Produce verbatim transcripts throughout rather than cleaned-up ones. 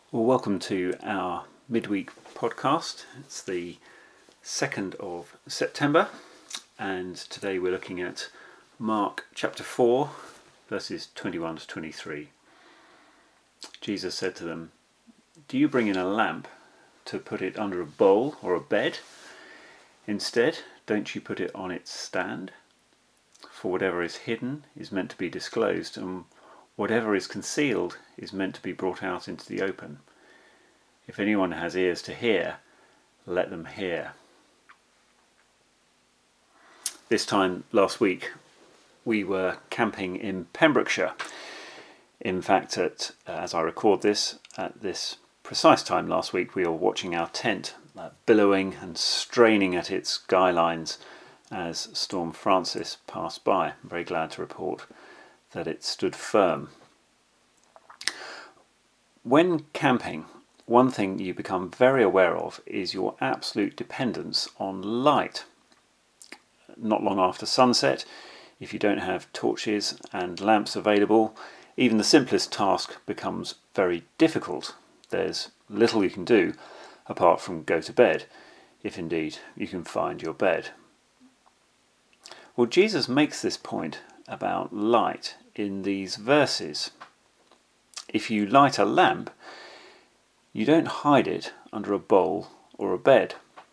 Well, welcome to our midweek podcast. It's the second of September, and today we're looking at Mark chapter four, verses twenty-one to twenty-three. Jesus said to them, "Do you bring in a lamp to put it under a bowl or a bed? Instead, don't you put it on its stand? For whatever is hidden is meant to be disclosed, and whatever is concealed is meant to be brought out into the open. If anyone has ears to hear, let them hear." This time last week, we were camping in Pembrokeshire. In fact, at, uh, as I record this, at this precise time last week, we were watching our tent uh, billowing and straining at its guy lines as Storm Francis passed by. I'm very glad to report that it stood firm. When camping, one thing you become very aware of is your absolute dependence on light. Not long after sunset, if you don't have torches and lamps available, even the simplest task becomes very difficult. There's little you can do apart from go to bed, if indeed you can find your bed. Well, Jesus makes this point about light in these verses. If you light a lamp, you don't hide it under a bowl or a bed.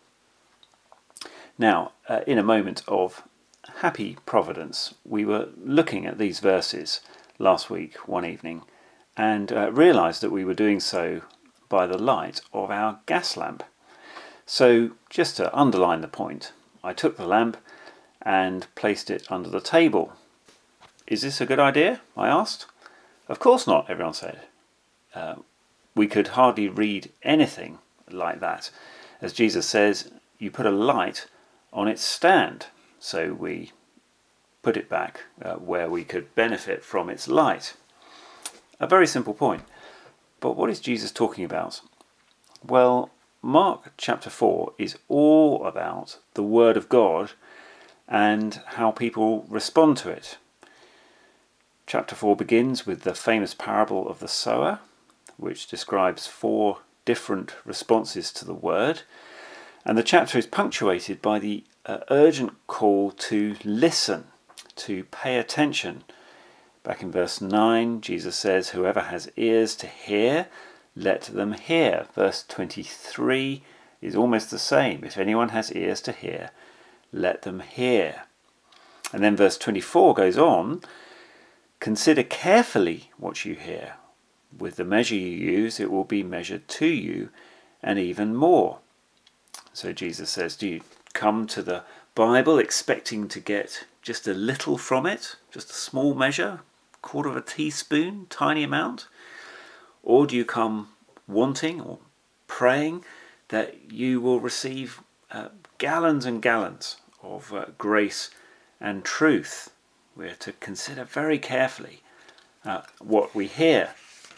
Now, uh, in a moment of happy providence, we were looking at these verses last week, one evening, and uh, realised that we were doing so by the light of our gas lamp. So, just to underline the point, I took the lamp and placed it under the table. "Is this a good idea?" I asked. "Of course not," everyone said. Uh, we could hardly read anything like that. As Jesus says, you put a light on its stand. So we put it back uh, where we could benefit from its light. A very simple point. But what is Jesus talking about? Well, Mark chapter four is all about the Word of God and how people respond to it. Chapter four begins with the famous parable of the sower, which describes four different responses to the word. And the chapter is punctuated by the uh, urgent call to listen, to pay attention. Back in verse nine, Jesus says, "Whoever has ears to hear, let them hear." Verse twenty-three is almost the same. "If anyone has ears to hear, let them hear." And then verse twenty-four goes on, "Consider carefully what you hear. With the measure you use, it will be measured to you, and even more." So Jesus says, do you come to the Bible expecting to get just a little from it, just a small measure, quarter of a teaspoon, tiny amount? Or do you come wanting or praying that you will receive uh, gallons and gallons of uh, grace and truth? We're to consider very carefully uh, what we hear.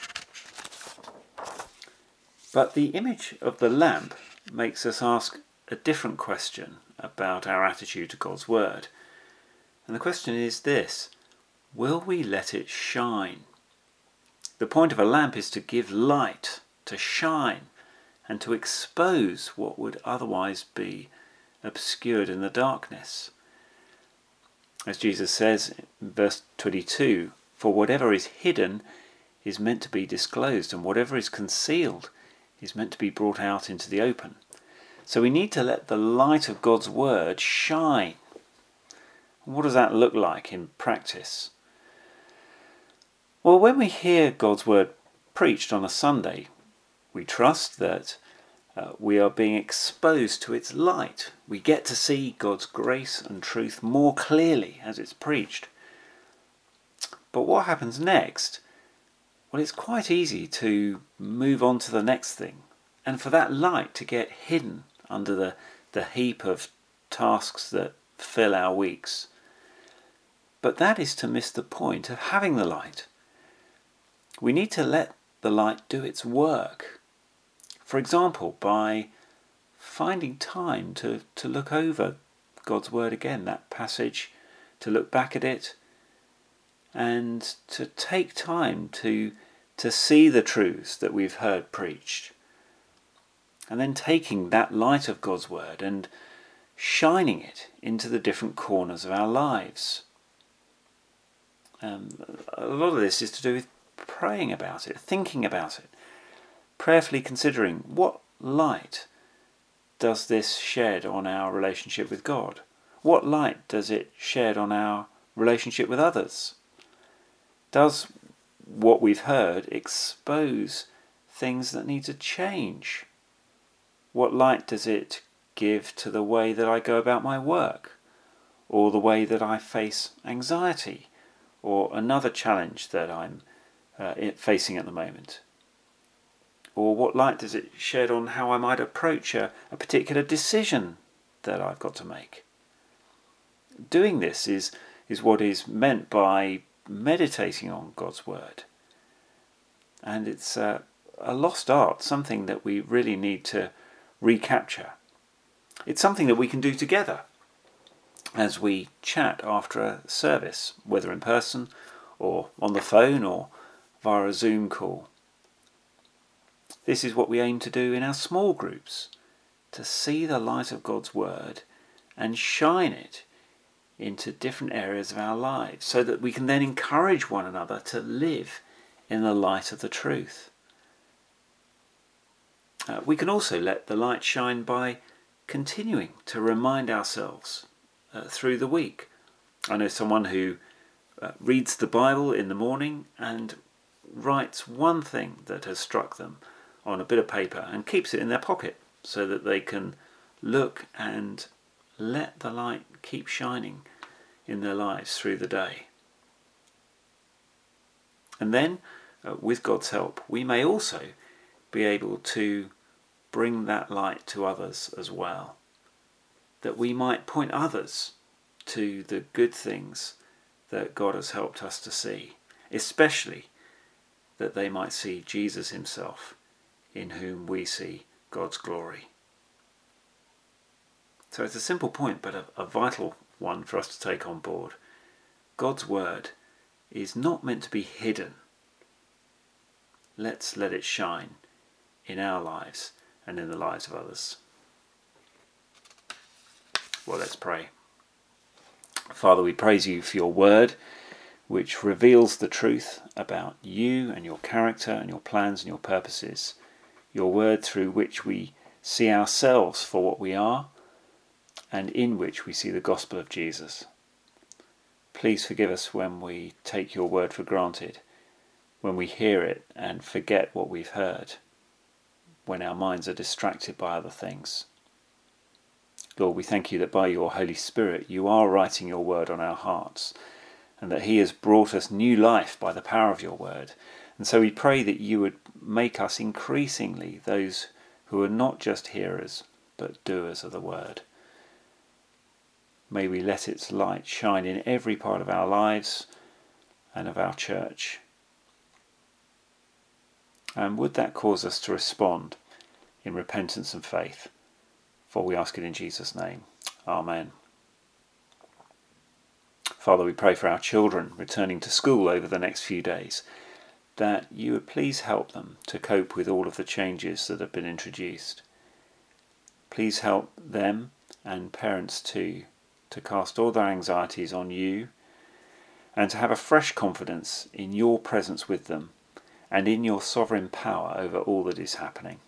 But the image of the lamp makes us ask a different question about our attitude to God's Word. And the question is this: will we let it shine? The point of a lamp is to give light, to shine, and to expose what would otherwise be obscured in the darkness. As Jesus says in verse twenty-two, "For whatever is hidden is meant to be disclosed, and whatever is concealed is meant to be brought out into the open." So we need to let the light of God's Word shine. What does that look like in practice? Well, when we hear God's Word preached on a Sunday, we trust that uh, we are being exposed to its light. We get to see God's grace and truth more clearly as it's preached. But what happens next? Well, it's quite easy to move on to the next thing, and for that light to get hidden under the, the heap of tasks that fill our weeks. But that is to miss the point of having the light. We need to let the light do its work. For example, by finding time to, to look over God's Word again, that passage, to look back at it, and to take time to to see the truths that we've heard preached, and then taking that light of God's word and shining it into the different corners of our lives. Um, a lot of this is to do with praying about it, thinking about it, prayerfully considering what light does this shed on our relationship with God? What light does it shed on our relationship with others? Does what we've heard expose things that need to change? What light does it give to the way that I go about my work, or the way that I face anxiety, or another challenge that I'm uh, facing at the moment? Or what light does it shed on how I might approach a, a particular decision that I've got to make? Doing this is, is what is meant by meditating on God's word. And it's uh, a lost art, something that we really need to recapture. It's something that we can do together as we chat after a service, whether in person or on the phone or via a Zoom call. This is what we aim to do in our small groups, to see the light of God's word and shine it into different areas of our lives, so that we can then encourage one another to live in the light of the truth. Uh, we can also let the light shine by continuing to remind ourselves uh, through the week. I know someone who uh, reads the Bible in the morning and writes one thing that has struck them on a bit of paper and keeps it in their pocket so that they can look and let the light keep shining in their lives through the day. And then, uh, with God's help, we may also be able to bring that light to others as well, that we might point others to the good things that God has helped us to see, especially that they might see Jesus himself, in whom we see God's glory. So it's a simple point, but a, a vital one for us to take on board. God's word is not meant to be hidden. Let's let it shine in our lives and in the lives of others. Well, let's pray. Father, we praise you for your word, which reveals the truth about you and your character and your plans and your purposes. Your word through which we see ourselves for what we are, and in which we see the gospel of Jesus. Please forgive us when we take your word for granted, when we hear it and forget what we've heard, when our minds are distracted by other things. Lord, we thank you that by your Holy Spirit you are writing your word on our hearts, and that he has brought us new life by the power of your word. And so we pray that you would make us increasingly those who are not just hearers, but doers of the word. May we let its light shine in every part of our lives and of our church. And would that cause us to respond in repentance and faith? For we ask it in Jesus' name. Amen. Father, we pray for our children returning to school over the next few days, that you would please help them to cope with all of the changes that have been introduced. Please help them, and parents too, to cast all their anxieties on you and to have a fresh confidence in your presence with them and in your sovereign power over all that is happening.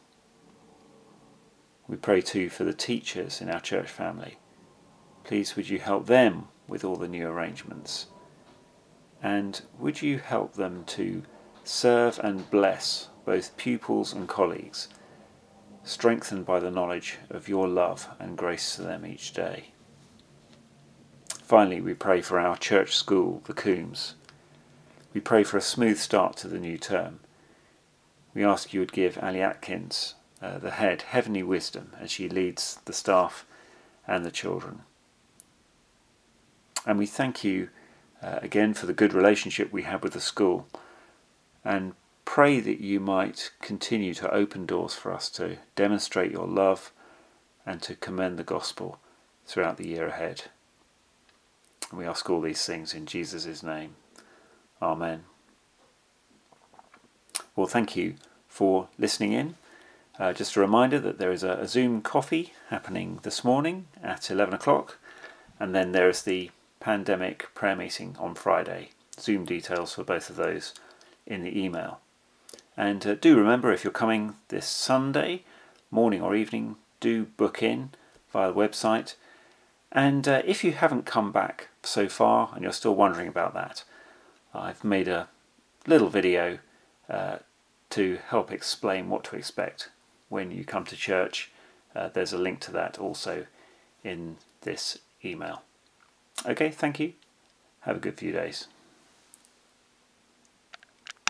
We pray too for the teachers in our church family. Please would you help them with all the new arrangements, and would you help them to serve and bless both pupils and colleagues, strengthened by the knowledge of your love and grace to them each day. Finally, we pray for our church school, the Coombs. We pray for a smooth start to the new term. We ask you would give Ali Atkins, uh, the head, heavenly wisdom as she leads the staff and the children. And we thank you uh, again for the good relationship we have with the school, and pray that you might continue to open doors for us to demonstrate your love and to commend the gospel throughout the year ahead. And we ask all these things in Jesus' name. Amen. well, thank you for listening in. Uh, just a reminder that there is a, a Zoom coffee happening this morning at eleven o'clock, and then there is the pandemic prayer meeting on Friday. Zoom details for both of those in the email. And uh, do remember, if you're coming this Sunday, morning or evening, do book in via the website. And uh, if you haven't come back so far and you're still wondering about that, I've made a little video uh, to help explain what to expect when you come to church. Uh, there's a link to that also in this email. Okay, thank you. Have a good few days.